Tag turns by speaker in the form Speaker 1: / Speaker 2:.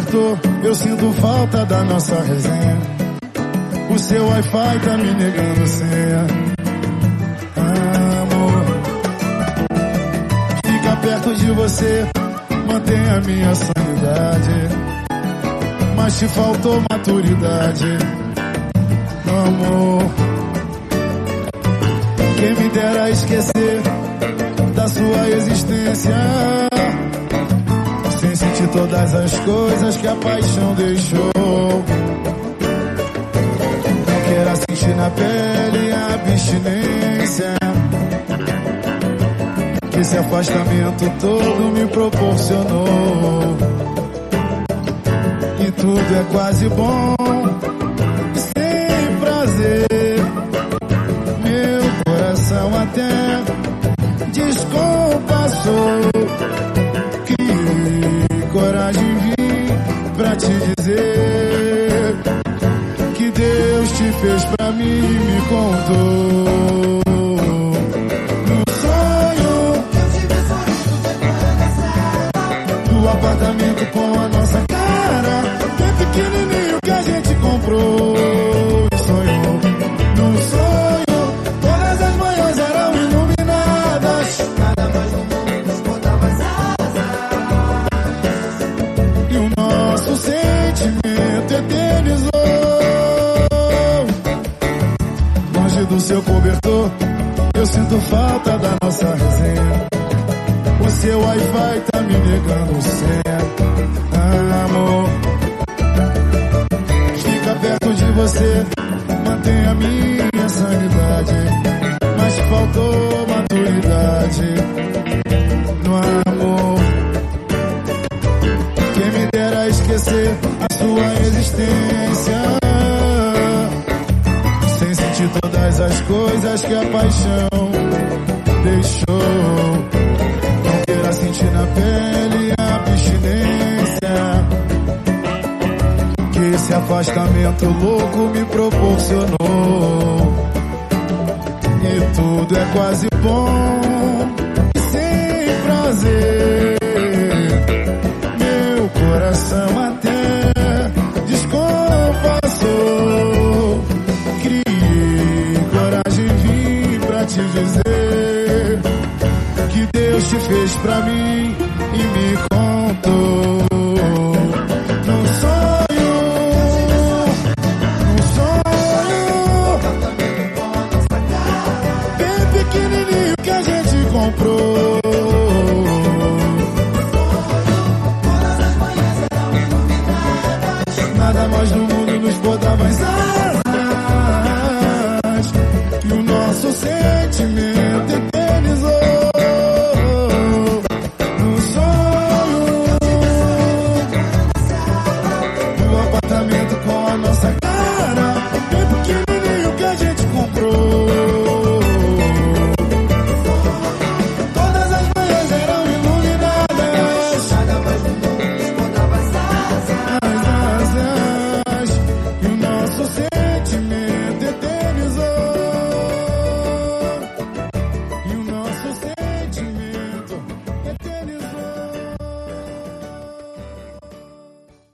Speaker 1: cobertor, eu sinto falta da nossa resenha. O seu Wi-Fi tá me negando senha. Amor, fica perto de você, mantém a minha sanidade, mas te faltou maturidade. Amor, quem me dera esquecer da sua existência, sem sentir todas as coisas que a paixão deixou. Não quero sentir na pele a abstinência que esse afastamento todo me proporcionou. E tudo é quase bom e sem prazer. Meu coração até descompassou. Criei coragem vim pra te dizer que Deus te fez pra mim e me contou. No sonho, no apartamento com a nossa cara, bem pequenininho que a gente comprou. Sonhou, no sonho, todas as manhãs eram iluminadas, nada mais no mundo nos botava as asas, e o nosso sentimento eternizou. Longe do seu cobertor, eu sinto falta da nossa resenha. O seu Wi-Fi tá me negando senha. Amor, fica perto de você, mantém a minha sanidade, mas faltou maturidade. No amor, quem me dera esquecer a sua existência, sem sentir todas as coisas que a paixão deixou. Não queira sentir na pele a abstinência que esse afastamento louco me proporcionou. E tudo é quase bom e sem prazer. Meu coração até descompassou. Criei coragem vim pra te dizer que Deus te fez pra mim e me contou. Num sonho, bem pequenininho que a gente comprou.